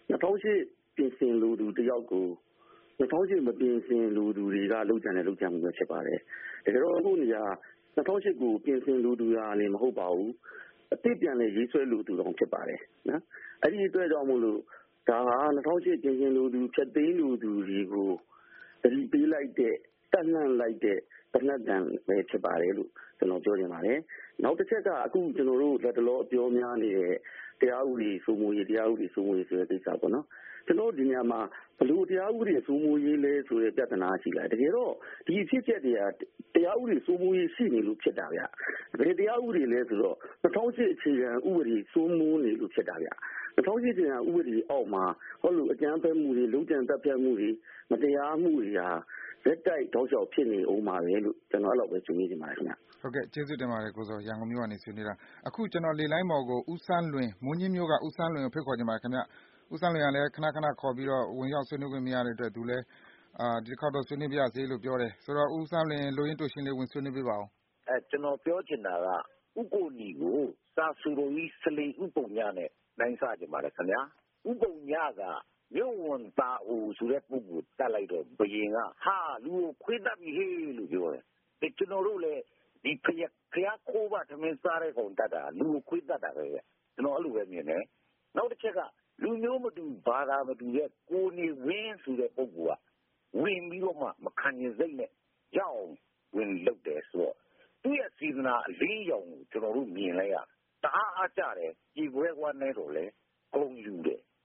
2008ပြင်ဆင်လူသူတယောက်ကို2008မပြင်ဆင်လူသူတွေကလုံခြံတဲ့လုံခြံမှုပဲဖြစ်ပါတယ်တကယ်တော့အခုနေရာ2008ကိုပြင်ဆင်လူသူကလည်းမဟုတ်ပါဘူးအတိတ်ပြန်လေရေးဆွဲလူသူတောင်ဖြစ်ပါတယ်နော်အဲ့ဒီအတွက်ကြောင့်မို့လို့ဒါက2008ပြင်ဆင်လူသူဖြတ်သိမ်းလူသူတွေကိုတတိပေးလိုက်တဲ့တက်လှမ်းလိုက်တဲ့တနက်ကန်ပဲဖြစ်ပါတယ်လို့ကျွန်တော်ပြောချင်ပါတယ်နောက်တစ်ချက်ကအခုကျွန်တော်တို့လက်တလောအပြောများနေတဲ့တရားဥပဒေစိုးမိုးရေးဆိုတဲ့ကိစ္စပေါ့နော်ကျွန်တော်ဒီညမှာဘလို့တရားဥပဒေစိုးမိုးရေးလဲဆိုတဲ့ပြဿနာရှိလာတကယ်တော့ဒီအဖြစ်အပျက်တွေကတရားဥပဒေစိုးမိုးရေးရှိနေလို့ဖြစ်တာဗျဘယ်တရားဥပဒေလဲဆိုတော့2008အခြေခံဥပဒေစိုးမိုးနေလို့ဖြစ်တာဗျ2008အခြေခံဥပဒေအောက်မှာဟုတ်လို့အကြမ်းဖက်မှုတွေလုံခြံတပ်ဖြတ်မှုတွေမတရားမှုတွေဟာလက်တိုက်တောက်လျှောက်ဖြစ်နေအောင်ပါပဲလို့ကျွန်တော်အဲ့လိုပဲဆွေးနွေးချင်ပါတယ်ခင်ဗျဟုတ်ကဲ့ကျေးဇူးတင်ပါတယ်ကိုဇော်ရန်ကုန်မြို့ကနေဆွေးနွေးတာအခုကျွန်တော်လေလိုင်းပေါ်ကိုဦးစန်းလွင်မွန်းကြီးမြို့ကဦးစန်းလွင်ကိုဖိတ်ခေါ်ချင်ပါတယ်ခင်ဗျဦးစန်းလွင်ကလည်းခဏခေါ်ပြီးတော့ဝင်ရောက်ဆွေးနွေးခွင့်မရတဲ့အတွက်သူလည်းဒီတစ်ခါတော့ဆွေးနွေးပြရစေလို့ပြောတယ်ဆိုတော့ဦးစန်းလွင်လိုရင်းတူရှင်းလေးဝင်ဆွေးနွေးပေးပါဦးကျွန်တော်ပြောချင်တာကဥက္ကိုနီကိုစာဆူတော်ကြီးစလီဥပုံညနဲ့နိုင်စားကြပါတယ်ခင်ဗျာဥပုံညကမြို့ဝန်သားဟိုဆိုတဲ့ပုဂ္ဂိုလ်တက်လိုက်တော့ဘယင်ကဟာလူကိုခွေးတတ်ပြီဟေးလို့ပြောတယ်ကျွန်တော်တို့လည်းဒီခရခိုးပါသမင်းစားတဲ့ကောင်တတ်တာလူကိုခွေးတတ်တာပဲကျွန်တော်အဲ့လိုပဲမြင်တယ်နောက်တစ်ချက်ကလူမျိုးမတူဘာသာမတူတဲ့ကိုနေဝင်းဆိုတဲ့ပုဂ္ဂိုလ်ကဝင်ပြီးတော့မှမခံရင်စိတ်နဲ့ကြောက်ဝင်လုပ်တယ်ဆိုတော့သူ့ရဲ့စေတနာအလင်းရောင်ကိုကျွန်တော်တို့မြင်လိုက်ရတအားအားကြတယ်ကြည်ပွဲကွာနေတော့လေဂုံယူတယ်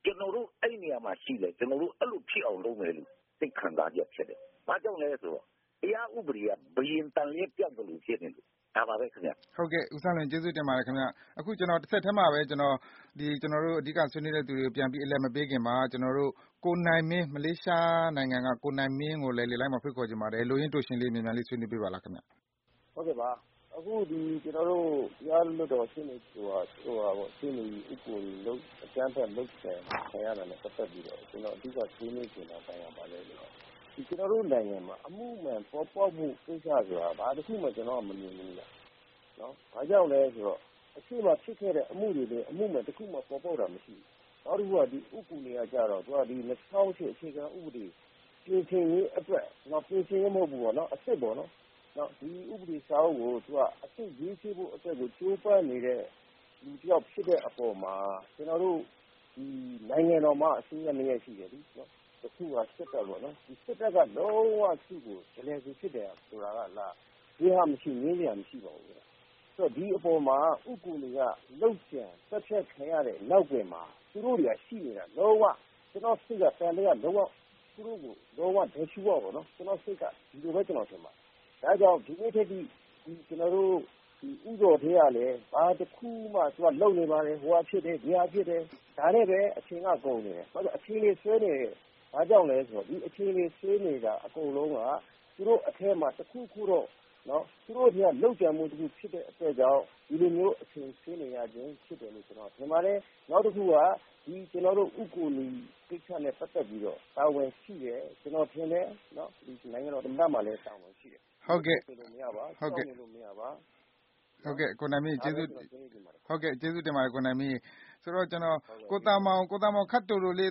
ကျွန်တော်တို့အဲ့နေရာမှာရှိတယ်ကျွန်တော်တို့အဲ့လိုဖြစ်အောင်လုပ်မယ်လို့သိခံစားရဖြစ်တယ်။ဘာကြောင့်လဲဆိုတော့တရားဥပဒေကဘယင်တန်လေးပြောက်တယ်လို့ဖြစ်နေလို့ဒါပါပဲခင်ဗျာဟုတ်ကဲ့ဦးဆန်းလွင်ကျေးဇူးတင်ပါတယ်ခင်ဗျအခုကျွန်တော်တစ်ဆက်ထဲမှာပဲကျွန်တော်တို့အဓိကဆွေးနွေးတဲ့သူတွေကိုပြန်ပြီးအလက်မပေးခင်မှာကျွန်တော်တို့ကိုနိုင်မင်းမလေးရှားနိုင်ငံကကိုနိုင်မင်းကိုလည်းလေလိုက်မှာဖိတ်ခေါ်ကြပါတယ်လူရင်းတူရှင်လေးမြန်မြန်လေးဆွေးနွေးပေးပါလားခင်ဗျဟုတ်ကဲ့ပါအခုကျွန်တော်တို့တရားလွတ်တော်ရှင်းနေရှင်းနေဥပ္ပဒေလုံးအကျန်းဖက်လုံးဆန်ရတာနဲ့ပတ်သက်ပြီးတော့ကျွန်တော်အဓိကဆွေးနွေးနေတာတိုင်ရပါလေကျွန်တော်တို့နိုင်ငံမှာအမှုမှန်ပေါ်ပေါက်မှုကိစ္စဆိုတာဘာတစ်ခုမှကျွန်တော်မမြင်ဘူးလားနော်။ဘာကြောင့်လဲဆိုတော့အခုမှဖြစ်ခဲ့တဲ့အမှုတွေလည်းအမှုမှန်တစ်ခုမှပေါ်ပေါက်တာမရှိဘူး။နောက်တစ်ခုကဒီဥပ္ပဒေကကြတော့သူကဒီ2008အခြေခံဥပဒေပြင်ဆင်ရေးအတွက်ပြင်ဆင်ရေးမဟုတ်ဘူးပေါ့နော်အစ်စ်ပေါ့နော်။နောက်ဒီဥပဒေစာအုပ်ကိုသူကအစ်စ်ရေးချဖို့အတွက်ကိုကြိုးပမ်းနေတဲ့လူတယောက်ဖြစ်တဲ့အပေါ်မှာကျွန်တော်တို့ဒီနိုင်ငံတော်မှာအစည်းအဝေးရှိတယ်နော်။တစ်ခုကစစ်တပ်ပေါ့နော်ဒီစစ်တပ်ကလုံးဝသူ့ကိုဒလဲစီဖြစ်တယ်ဆိုတာကလားဒီဟာမရှိငင်းစရာမရှိပါဘူးဆိုတော့ဒီအပေါ်မှာဥက္ကူတွေကလှုပ်ကြံတက်ဖြတ်ခံရတဲ့နောက်ွယ်မှာသူတို့တွေကရှိနေတာလုံးဝကျွန်တော်စိတ်ကတန်တွေကလုံးဝသူတို့ကိုလုံးဝဒဲရှူပါပေါ့နော်ကျွန်တော်စိတ်ကဒီလိုပဲကျွန်တော်ထင်ပါဒါကြောင့်ဒီနေ့ထက်ဒီကျွန်တော်တို့ဒီဥတော်သေးရလဲဘာတစ်ခုမှသူကလုံနေပါလေဟိုအဖြစ်တယ်ဒီအဖြစ်တယ်ဒါနဲ့ပဲအချိန်ကကုန်နေတယ်ဘာလို့အချိန်လေးဆွဲနေဘာကြောင့်လဲဆိုတော့ဒီအချိန်လေးဆွဲနေတာအကုန်လုံးကသူတို့အထက်မှာတစ်ခုခုတော့နော်သူတို့ကလောက်ကြံမှုတစ်ခုဖြစ်တဲ့အတွက်ကြောင့်ဒီလိုမျိုးအချိန်ဆွေးနေရခြင်းဖြစ်တယ်လို့ကျွန်တော်ဒီမှာလည်းနောက်တစ်ခုကဒီကျွန်တော်တို့ဥက္ကိုလီကိစ္စနဲ့ပတ်သက်ပြီးတော့တာဝန်ရှိတယ်ကျွန်တော်ထင်တယ်နော်ဒီနိုင်ငံတော်သမ္မတမှာလည်းတာဝန်ရှိတယ်ဟုတ်ကဲ့လို့မရပါဟုတ်ကဲ့လို့မရပါဟုတ်ကဲ့ကိုနိုင်မင်းကျေးဇူးဟုတ်ကဲ့ကျေးဇူးတင်ပါတယ်ကိုနိုင်မင်းဆိုတော့ကျွန်တော်ကိုတာမောင်ခတ်တူလေး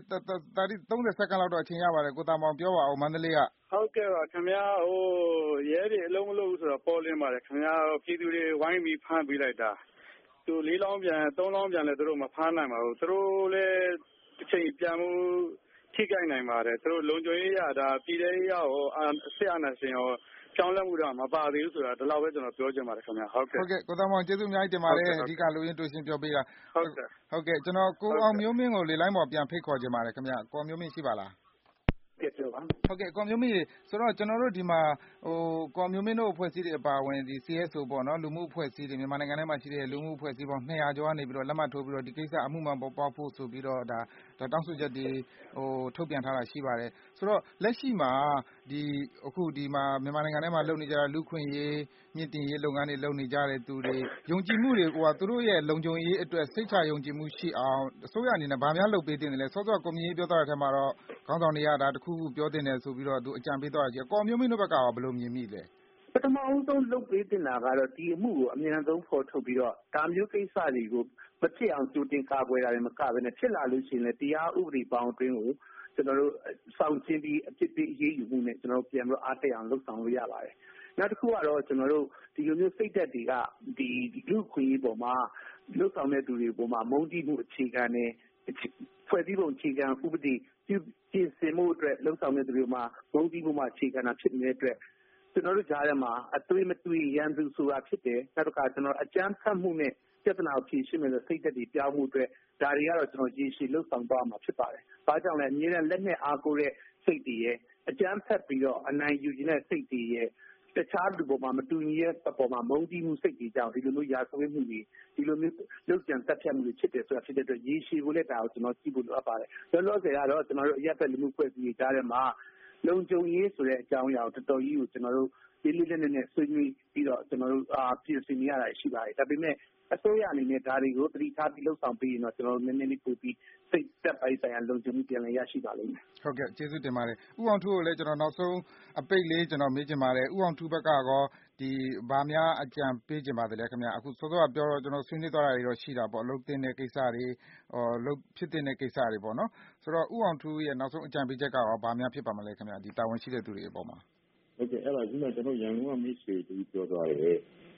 30စက္ကန့်လောက်တော့အချိန်ရပါတယ်ကိုတာမောင်ပြောပါအောင်မန္တလေးကဟုတ်ကဲ့ပါခင်ဗျာရဲတွေအလုံးမလုံးဆိုတော့ပေါ်လင်းပါတယ်ခင်ဗျာပြည်သူတွေဝိုင်းပြီးဖမ်းပေးလိုက်တာသူ၄လောင်းပြန်3လောင်းပြန်လဲသူတို့မဖမ်းနိုင်ပါဘူးသူတို့လည်းအချိန်ပြန်မှုထိခိုက်နိုင်ပါတယ်သူတို့လုံခြုံရေးရတာပြည်ထောင်ရေးရောဆက်အာဏာရှင်ရောကြောင်းလဲမှုတော့မပါသေးဘူးဆိုတာဒီလောက်ပဲကျွန်တော်ပြောချင်ပါတယ်ခင်ဗျာဟုတ်ကဲ့ကိုသားမောင်ကျေးဇူးအများကြီးတင်ပါတယ်အဓိကလူရင်းတူရှင်းပြောပေးတာဟုတ်ကဲ့ကျွန်တော်ကိုအောင်မျိုးမင်းကိုလေလိုင်းပေါ်ပြန်ဖိတ်ခေါ်ချင်ပါတယ်ခင်ဗျာကိုအောင်မျိုးမင်းရှိပါလားဟုတ်ကဲ့ကိုမျိုးမင်းဆိုတော့ကျွန်တော်တို့ဒီမှာကိုမျိုးမင်းတို့အဖွဲ့အစည်းတွေအပါအဝင်ဒီ CSO ပေါ့နော်လူမှုအဖွဲ့အစည်းတွေမြန်မာနိုင်ငံထဲမှာရှိတဲ့လူမှုအဖွဲ့အစည်းပေါင်း200ကျော်ကနေပြီးတော့လက်မှတ်ထိုးပြီးတော့ဒီကိစ္စအမှုမှန်ပေါ်ပေါက်ဖို့ဆိုပြီးတော့ဒါတောင်းဆိုချက်တွေထုတ်ပြန်ထားတာရှိပါတယ်ဆိုတော့လက်ရှိမှာအခုဒီမှာမြန်မာနိုင်ငံထဲမှာလုပ်နေကြတဲ့လူခွင့်ရေးမြင့်တင်ရေးလုပ်ငန်းတွေလုပ်နေကြတဲ့သူတွေယုံကြည်မှုတွေသူတို့ရဲ့လုံခြုံရေးအတွက်စိတ်ချယုံကြည်မှုရှိအောင်အစိုးရအနေနဲ့ဗာများလုပ်ပေးတင်တယ်လဲစောစောကွန်မြူနတီပြောထားတဲ့အထက်မှာတော့ခေါင်းဆောင်တွေကဒါတခုခုပြောတင်တယ်ဆိုပြီးတော့သူအကြံပေးသွားတာကြီးကော်မျိုးမင်းတို့ဘက်ကရောဘယ်လိုမြင်မိလဲပထမအဆုံးလုပ်ပေးတင်တာကတော့ဒီအမှုကိုအမြန်ဆုံးဖော်ထုတ်ပြီးတော့ဒါမျိုးကိစ္စတွေကိုမဖြစ်အောင်ကြိုတင်ကာကွယ်တာတွေမကဘဲနဲ့ဖြစ်လာလို့ရှိရင်လည်းတရားဥပဒေပေါင်းအတွင်းကိုကျွန်တော်တို့စောင့်ကြည့်ပြီးအဖြစ်အရေးယူမှုနဲ့ကျွန်တော်တို့ပြန်ပြီးအားတက်အောင်လုပ်ဆောင်လို့ရပါတယ်နောက်တစ်ခုကတော့ကျွန်တော်တို့ဒီလိုမျိုးစိတ်သက်တွေကဒီလူခွင့်ရေးပေါ်မှာလှုပ်ဆောင်တဲ့သူတွေပေါ်မှာမုန်းတီးမှုအခြေခံနဲ့ဖွဲ့စည်းပုံအခြေခံဥပဒေပြင်ဆင်မှုအတွက်လှုပ်ဆောင်တဲ့သူတွေမှာမုန်းတီးမှုမှာအခြေခံတာဖြစ်နေတဲ့အတွက်ကျွန်တော်တို့ကြားထဲမှာအသွေးမသွေးရန်သူဆိုတာဖြစ်တယ်နောက်တစ်ခါကျွန်တော်အကြမ်းဖက်မှုနဲ့ပြဿနာကိုဖြေရှင်းမယ်ဆိုစိတ်သက်တွေပြောင်းမှုအတွက်ဒါတွေကတော့ကျွန်တော်ရေရှည်လှုပ်ဆောင်သွားမှာဖြစ်ပါတယ်။ဘာကြောင့်လဲအမြဲတမ်းလက်နဲ့အားကိုးတဲ့စိတ်တွေရဲ့အကြမ်းဖက်ပြီးတော့အနိုင်ယူခြင်းတဲ့စိတ်တွေရဲ့တခြားလူပေါ်မှာမတူညီတဲ့အပေါ်မှာမုန်းတီးမှုစိတ်တွေကြောင့်ဒီလိုမျိုးရာဇဝတ်မှုတွေဒီလိုမျိုးလှုပ်ကြံတက်ဖြတ်မှုတွေဖြစ်တယ်ဆိုတာဖြစ်တဲ့အတွက်ရေရှည်ကိုလည်းဒါကိုကျွန်တော်ကြည့်ဖို့လိုအပ်ပါတယ်။လောလောဆယ်ကတော့ကျွန်တော်တို့အရက်ဖက်လူမှုဖွဲ့စည်းရေးကြားထဲမှာလုံခြုံရေးဆိုတဲ့အကြောင်းအရာကိုတော်တော်ကြီးကိုကျွန်တော်တို့လေးလေးနက်နက်ဆွေးနွေးပြီးတော့ကျွန်တော်တို့ပြင်ဆင်နေရတာရှိပါတယ်ဒါပေမဲ့အစိုးရအနေနဲ့ဒါတွေကိုတတိထားပြီးလှုပ်ဆောင်ပြီးရင်တော့ကျွန်တော်တို့နည်းနည်းလေးပို့ပြီးစိတ်သက်ပိုင်းဆိုင်ရာလုံခြုံမှုပြန်လည်ရရှိပါလိမ့်မယ်ဟုတ်ကဲ့ကျေးဇူးတင်ပါတယ်ဥအောင်ထူးကိုလည်းကျွန်တော်နောက်ဆုံးအပိတ်လေးကျွန်တော်မေးချင်ပါတယ်ဥအောင်ထူးဘက်ကရောဒီဗာများအကြံပေးချင်ပါတယ်ခင်ဗျာအခုစောစောကပြောတော့ကျွန်တော်ဆွေးနွေးသွားတာတွေတော့ရှိတာပေါ့လှုပ်တင်တဲ့ကိစ္စတွေလှုပ်ဖြစ်တဲ့ကိစ္စတွေပေါ့နော်ဆိုတော့ဥအောင်ထူးရဲ့နောက်ဆုံးအကြံပေးချက်ကရောဗာများဖြစ်ပါမလဲခင်ဗျာဒီတာဝန်ရှိတဲ့သူတွေအပေါ်မှာဟုတ်ကဲ့အဲ့ဒါကြီးမှကျွန်တော်ရန်ကုန်ကမိတ်ဆွေတူပြောသွားတယ်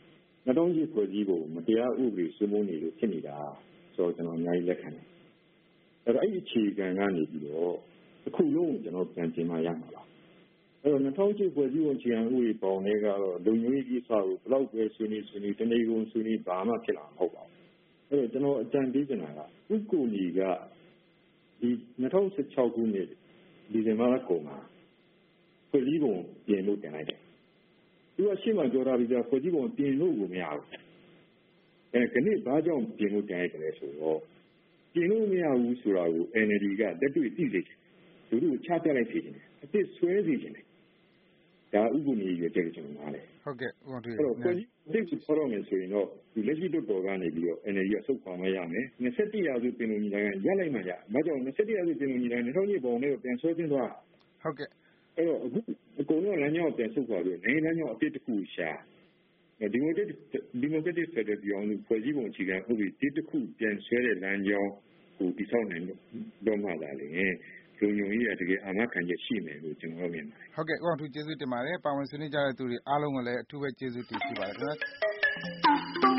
2000ဖွဲ့စည်းပုံမတရားဥပဒေစိုးမိုးနေလို့ဖြစ်နေတာဆိုတော့ကျွန်တော်အများကြီးလက်ခံတယ်အဲ့တော့အဲ့ဒီအခြေခံကနေပြီးတော့အခုလုံးကျွန်တော်ပြန်ပြင်မှရမှာပါအဲ့တော့2000ဖွဲ့စည်းပုံအခြေခံဥပဒေပေါင်းတွေကတော့လုံခြုံရေးကိစ္စကိုဘလောက်ပဲဆွေးနွေးတနေ့ကုန်ဆွေးနွေးဘာမှဖြစ်လာမှာမဟုတ်ပါဘူးအဲ့တော့ကျွန်တော်အကြံပေးချင်တာကဥက္ကိုလီကရဒီ2016ခုနှစ်ဒီဇင်ဘာလကုန်မှာဖွဲ့စည်းပုံပြင်လို့တင်လိုက်တယ်သူကရှင်းမှပြောထားပြီးသားဖွဲ့စည်းပုံပြင်လို့ကိုမရဘူးခဏဘာကြောင့်ပြင်လို့တင်လိုက်တယ်ဆိုတော့ပြင်လို့မရဘူးဆိုတာကို NLD ကလက်တွေ့သိစေတယ်သူတို့ချပြလိုက်စေတယ်အစ်ဆွဲစေတယ်ဒါဥပဒေရွေးချက်ကျွန်တော်နားလေဟုတ်ကဲ့ဟုတ်တယ်အဲ့တော့ဖွဲ့စည်းပုံဖော်ရမယ်ဆိုရင်တော့ဒီလက်ရှိတော်တော်ကနေပြီးတော့ NLD ကစုပ်ခွာမရမယ်21ရာစုပင်လုံညီလာခံရလိုက်မှရဘာကြောင့်21ရာစုပင်လုံညီလာခံ2000ပုံနဲ့ပြန်ဆွဲသွင်းသွားဟုတ်ကဲ့အဲ့တော့အခုအကုန်လုံးလမ်းကြောင်းပြန်ဆုတ်ခွာပြီးနိုင်ငံလမ်းကြောင်းအပြစ်တစ်ခုရှာဒီမိုကရက်တစ်ဖက်ဒရယ်ပြည်အောင်စုဖွဲ့စည်းပုံအခြေခံဥပဒေတစ်ခုပြန်ဆွဲတဲ့လမ်းကြောင်းကိုတည်ဆောက်နိုင်တော့မှသာလေလုံခြုံရေးရတကယ်အာမခံချက်ရှိမယ်လို့ကျွန်တော်မြင်ပါတယ်ဟုတ်ကဲ့ဦးအောင်ထူးကျေးဇူးတင်ပါတယ်ပါဝင်ဆွေးနွေးကြတဲ့သူတွေအားလုံးကိုလည်းအထူးပဲကျေးဇူးတင်ရှိပါတယ်ခင်ဗျာ